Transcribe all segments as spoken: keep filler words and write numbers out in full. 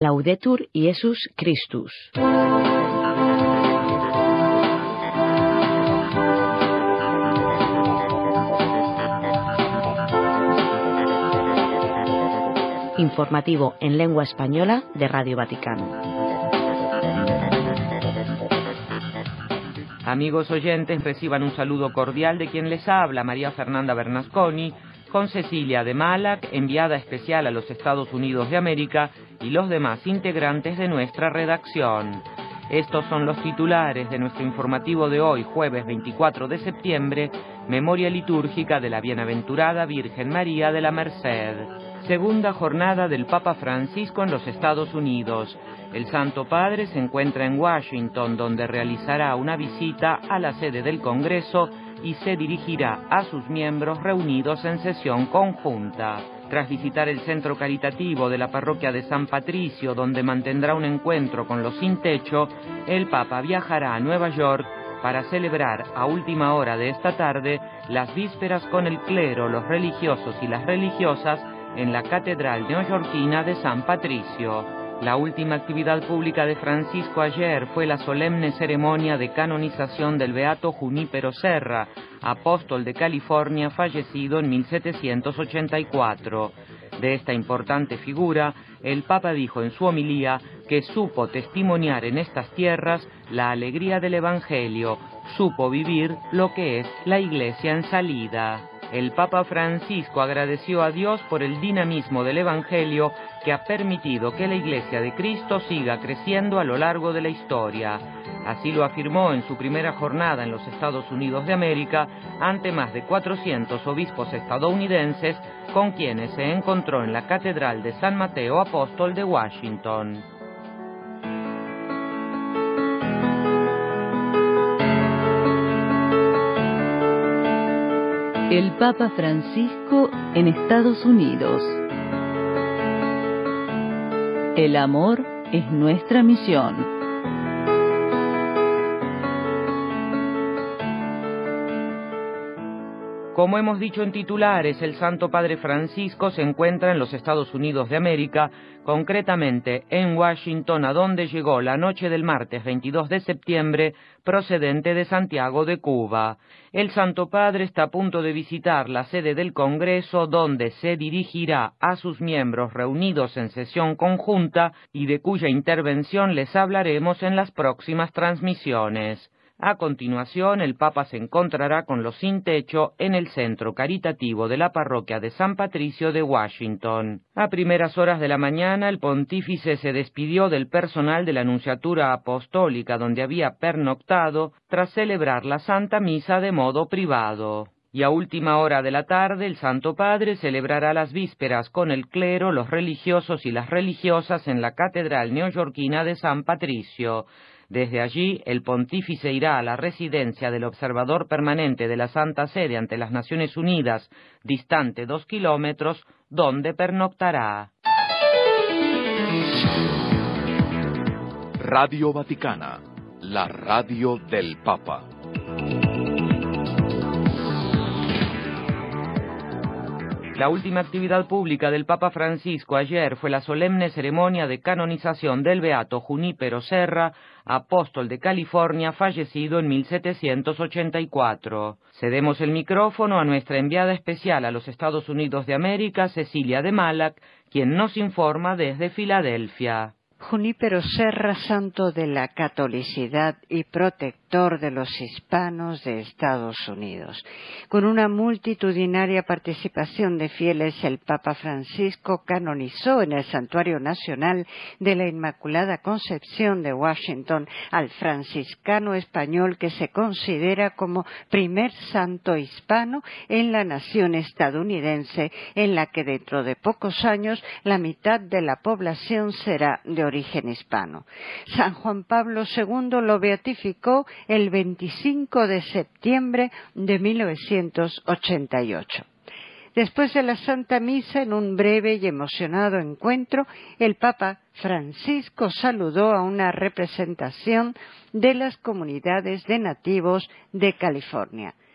Laudetur Jesus Christus. Informativo en lengua española de Radio Vaticano. Amigos oyentes, reciban un saludo cordial de quien les habla, María Fernanda Bernasconi, con Cecilia de Malac, enviada especial a los Estados Unidos de América, y los demás integrantes de nuestra redacción. Estos son los titulares de nuestro informativo de hoy, jueves veinticuatro de septiembre, memoria litúrgica de la Bienaventurada Virgen María de la Merced. Segunda jornada del Papa Francisco en los Estados Unidos. El Santo Padre se encuentra en Washington, donde realizará una visita a la sede del Congreso y se dirigirá a sus miembros reunidos en sesión conjunta. Tras visitar el centro caritativo de la parroquia de San Patricio, donde mantendrá un encuentro con los sin techo, el Papa viajará a Nueva York para celebrar a última hora de esta tarde las vísperas con el clero, los religiosos y las religiosas en la Catedral neoyorquina de San Patricio. La última actividad pública de Francisco ayer fue la solemne ceremonia de canonización del beato Junípero Serra, apóstol de California fallecido en mil setecientos ochenta y cuatro. De esta importante figura, el Papa dijo en su homilía que supo testimoniar en estas tierras la alegría del Evangelio, supo vivir lo que es la Iglesia en salida. El Papa Francisco agradeció a Dios por el dinamismo del Evangelio que ha permitido que la Iglesia de Cristo siga creciendo a lo largo de la historia. Así lo afirmó en su primera jornada en los Estados Unidos de América ante más de cuatrocientos obispos estadounidenses con quienes se encontró en la Catedral de San Mateo Apóstol de Washington. El Papa Francisco en Estados Unidos. El amor es nuestra misión. Como hemos dicho en titulares, el Santo Padre Francisco se encuentra en los Estados Unidos de América, concretamente en Washington, a donde llegó la noche del martes veintidós de septiembre, procedente de Santiago de Cuba. El Santo Padre está a punto de visitar la sede del Congreso, donde se dirigirá a sus miembros reunidos en sesión conjunta y de cuya intervención les hablaremos en las próximas transmisiones. A continuación, el Papa se encontrará con los sin techo en el centro caritativo de la parroquia de San Patricio de Washington. A primeras horas de la mañana, el pontífice se despidió del personal de la Nunciatura Apostólica, donde había pernoctado, tras celebrar la Santa Misa de modo privado. Y a última hora de la tarde, el Santo Padre celebrará las vísperas con el clero, los religiosos y las religiosas en la Catedral neoyorquina de San Patricio. Desde allí, el pontífice irá a la residencia del observador permanente de la Santa Sede ante las Naciones Unidas, distante dos kilómetros, donde pernoctará. Radio Vaticana, la radio del Papa. La última actividad pública del Papa Francisco ayer fue la solemne ceremonia de canonización del beato Junípero Serra, apóstol de California fallecido en mil setecientos ochenta y cuatro. Cedemos el micrófono a nuestra enviada especial a los Estados Unidos de América, Cecilia de Malac, quien nos informa desde Filadelfia. Junípero Serra, santo de la catolicidad y protector de los hispanos de Estados Unidos. Con una multitudinaria participación de fieles, el Papa Francisco canonizó en el Santuario Nacional de la Inmaculada Concepción de Washington al franciscano español que se considera como primer santo hispano en la nación estadounidense, en la que dentro de pocos años la mitad de la población será de origen hispano. San Juan Pablo segundo lo beatificó el veinticinco de septiembre de mil novecientos ochenta y ocho. Después de la Santa Misa, en un breve y emocionado encuentro, el Papa Francisco saludó a una representación de las comunidades de nativos de California.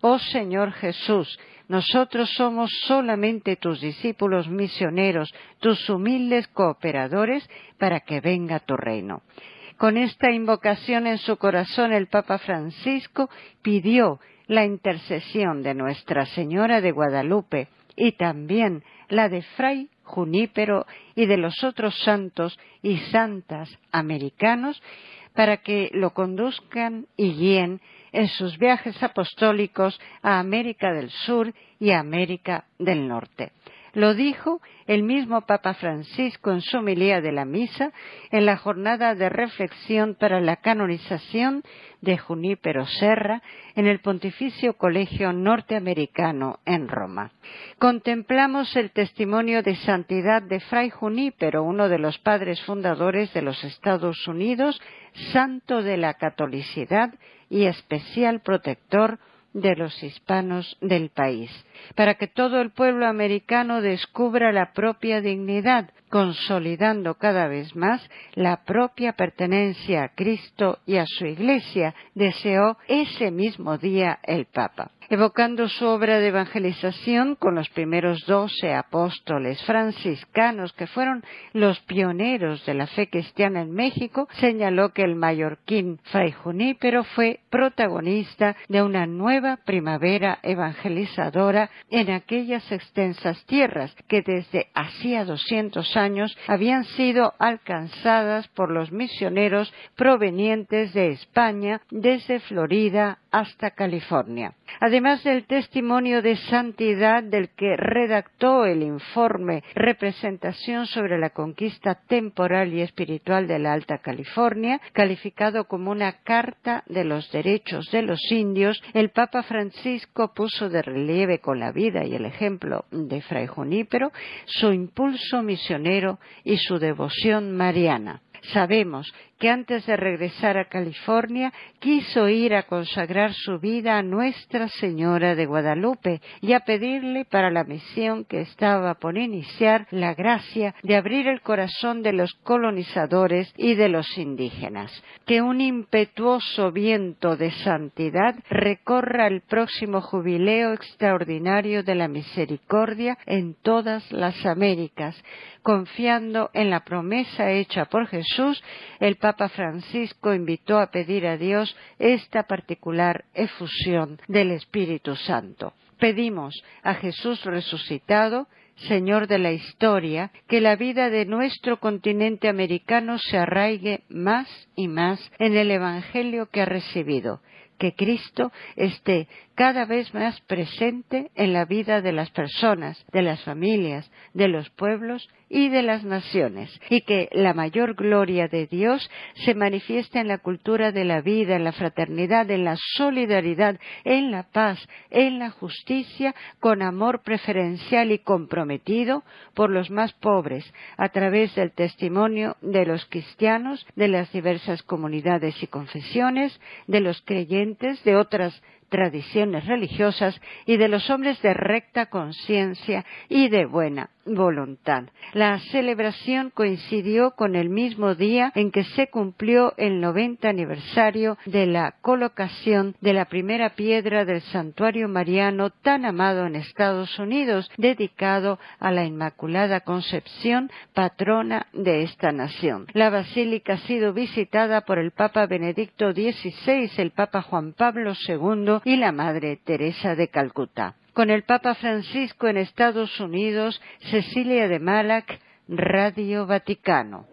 Oh Señor Jesús, nosotros somos solamente tus discípulos misioneros, tus humildes cooperadores, para que venga tu reino. Con esta invocación en su corazón, el Papa Francisco pidió la intercesión de Nuestra Señora de Guadalupe y también la de Fray Junípero y de los otros santos y santas americanos para que lo conduzcan y guíen en sus viajes apostólicos a América del Sur y a América del Norte. Lo dijo el mismo Papa Francisco en su homilía de la misa en la jornada de reflexión para la canonización de Junípero Serra en el Pontificio Colegio Norteamericano en Roma. Contemplamos el testimonio de santidad de Fray Junípero, uno de los padres fundadores de los Estados Unidos, santo de la catolicidad y especial protector de los hispanos del país, para que todo el pueblo americano descubra la propia dignidad, consolidando cada vez más la propia pertenencia a Cristo y a su Iglesia, deseó ese mismo día el Papa. Evocando su obra de evangelización con los primeros doce apóstoles franciscanos que fueron los pioneros de la fe cristiana en México, señaló que el mallorquín Fray Junípero fue protagonista de una nueva primavera evangelizadora en aquellas extensas tierras que desde hacía doscientos años habían sido alcanzadas por los misioneros provenientes de España desde Florida hasta California. Además del testimonio de santidad del que redactó el informe Representación sobre la conquista temporal y espiritual de la Alta California, calificado como una carta de los derechos de los indios, el Papa Francisco puso de relieve con la vida y el ejemplo de Fray Junípero su impulso misionero y su devoción mariana. Sabemos que antes de regresar a California quiso ir a consagrar su vida a Nuestra Señora de Guadalupe y a pedirle para la misión que estaba por iniciar la gracia de abrir el corazón de los colonizadores y de los indígenas. Que un impetuoso viento de santidad recorra el próximo jubileo extraordinario de la misericordia en todas las Américas, confiando en la promesa hecha por Jesús. El Papa Francisco invitó a pedir a Dios esta particular efusión del Espíritu Santo. Pedimos a Jesús resucitado, Señor de la historia, que la vida de nuestro continente americano se arraigue más y más en el Evangelio que ha recibido, que Cristo esté cada vez más presente en la vida de las personas, de las familias, de los pueblos y de las naciones, y que la mayor gloria de Dios se manifieste en la cultura de la vida, en la fraternidad, en la solidaridad, en la paz, en la justicia, con amor preferencial y comprometido por los más pobres, a través del testimonio de los cristianos, de las diversas comunidades y confesiones, de los creyentes, de otras tradiciones religiosas y de los hombres de recta conciencia y de buena voluntad. La celebración coincidió con el mismo día en que se cumplió el noventa aniversario de la colocación de la primera piedra del santuario mariano tan amado en Estados Unidos, dedicado a la Inmaculada Concepción, patrona de esta nación. La basílica ha sido visitada por el Papa Benedicto dieciséis, el Papa Juan Pablo segundo y la Madre Teresa de Calcuta. Con el Papa Francisco en Estados Unidos, Cecilia de Malac, Radio Vaticano.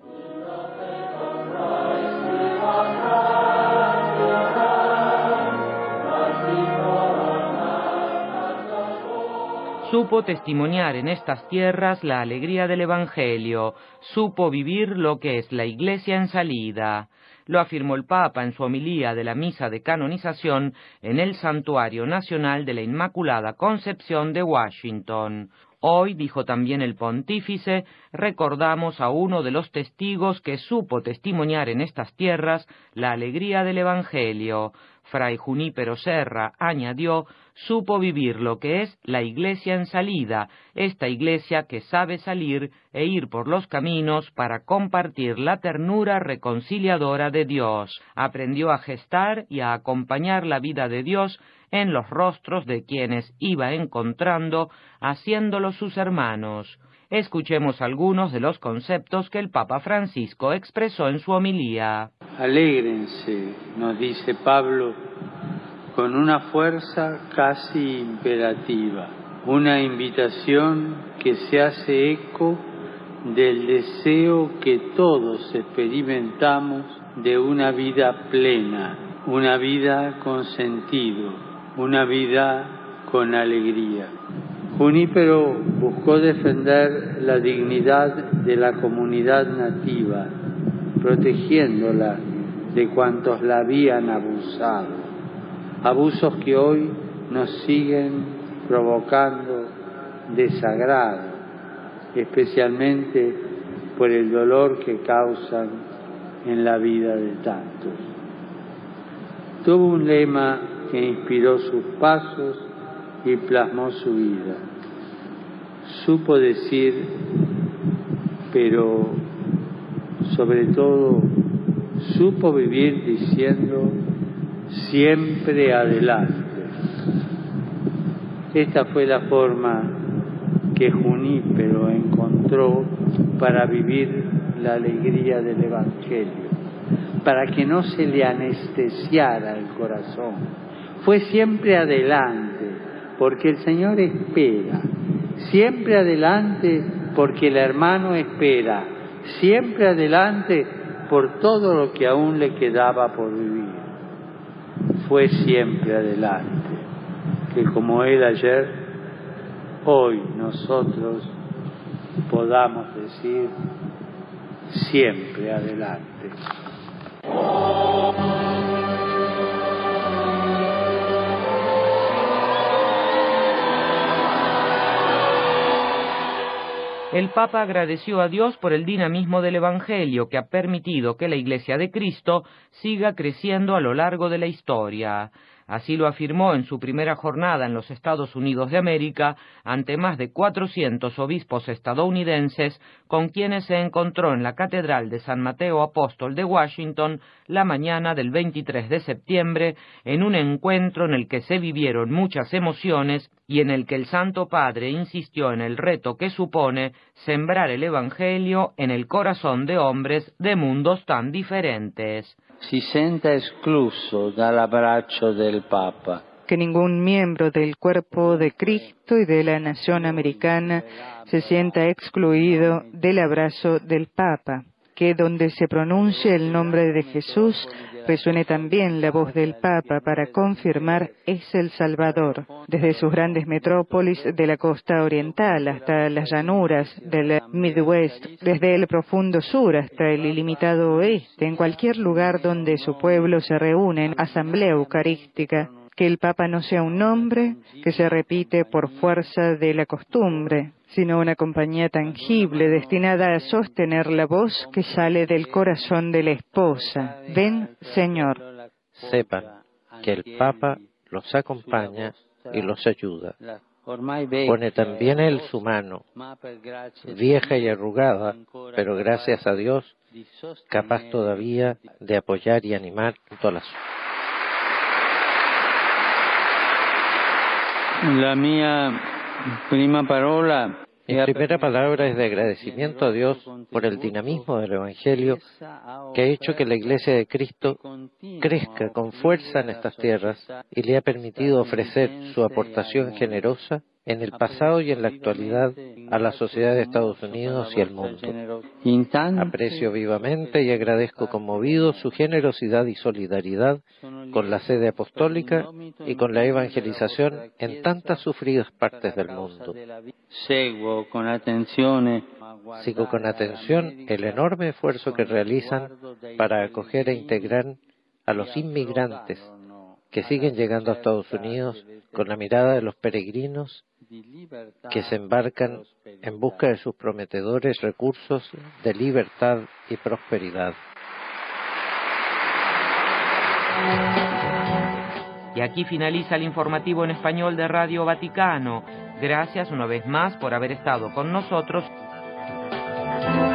Supo testimoniar en estas tierras la alegría del Evangelio, supo vivir lo que es la Iglesia en salida. Lo afirmó el Papa en su homilía de la misa de canonización en el Santuario Nacional de la Inmaculada Concepción de Washington. Hoy, dijo también el pontífice, recordamos a uno de los testigos que supo testimoniar en estas tierras la alegría del Evangelio. Fray Junípero Serra, añadió, supo vivir lo que es la Iglesia en salida, esta Iglesia que sabe salir e ir por los caminos para compartir la ternura reconciliadora de Dios. Aprendió a gestar y a acompañar la vida de Dios en los rostros de quienes iba encontrando, haciéndolos sus hermanos. Escuchemos algunos de los conceptos que el Papa Francisco expresó en su homilía. Alégrense, nos dice Pablo, con una fuerza casi imperativa, una invitación que se hace eco del deseo que todos experimentamos de una vida plena, una vida con sentido, una vida con alegría. Junípero buscó defender la dignidad de la comunidad nativa, protegiéndola de cuantos la habían abusado, abusos que hoy nos siguen provocando desagrado, especialmente por el dolor que causan en la vida de tantos. Tuvo un lema que inspiró sus pasos y plasmó su vida. Supo decir, pero sobre todo supo vivir diciendo siempre adelante. Esta fue la forma que Junípero encontró para vivir la alegría del Evangelio, para que no se le anestesiara el corazón. Fue siempre adelante, porque el Señor espera, siempre adelante porque el hermano espera, siempre adelante por todo lo que aún le quedaba por vivir. Fue siempre adelante, que como él ayer, hoy nosotros podamos decir siempre adelante. El Papa agradeció a Dios por el dinamismo del Evangelio que ha permitido que la Iglesia de Cristo siga creciendo a lo largo de la historia. Así lo afirmó en su primera jornada en los Estados Unidos de América ante más de cuatrocientos obispos estadounidenses con quienes se encontró en la Catedral de San Mateo Apóstol de Washington la mañana del veintitrés de septiembre en un encuentro en el que se vivieron muchas emociones y en el que el Santo Padre insistió en el reto que supone sembrar el Evangelio en el corazón de hombres de mundos tan diferentes. Si senta excluso dall'abbraccio del Papa. Que ningún miembro del cuerpo de Cristo y de la nación americana se sienta excluido del abrazo del Papa. Que donde se pronuncie el nombre de Jesús resuene también la voz del Papa para confirmar es el Salvador. Desde sus grandes metrópolis de la costa oriental hasta las llanuras del Midwest, desde el profundo sur hasta el ilimitado oeste, en cualquier lugar donde su pueblo se reúne en asamblea eucarística, que el Papa no sea un nombre que se repite por fuerza de la costumbre, sino una compañía tangible destinada a sostener la voz que sale del corazón de la esposa. Ven, Señor. Sepan que el Papa los acompaña y los ayuda. Pone también él su mano, vieja y arrugada, pero gracias a Dios, capaz todavía de apoyar y animar todas las. La mía prima parola. Mi primera palabra es de agradecimiento a Dios por el dinamismo del Evangelio que ha hecho que la Iglesia de Cristo crezca con fuerza en estas tierras y le ha permitido ofrecer su aportación generosa en el pasado y en la actualidad a la sociedad de Estados Unidos y al mundo. Aprecio vivamente y agradezco conmovido su generosidad y solidaridad con la sede apostólica y con la evangelización en tantas sufridas partes del mundo. Sigo con atención Sigo con atención el enorme esfuerzo que realizan para acoger e integrar a los inmigrantes que siguen llegando a Estados Unidos con la mirada de los peregrinos que se embarcan en busca de sus prometedores recursos de libertad y prosperidad. Y aquí finaliza el informativo en español de Radio Vaticano. Gracias una vez más por haber estado con nosotros.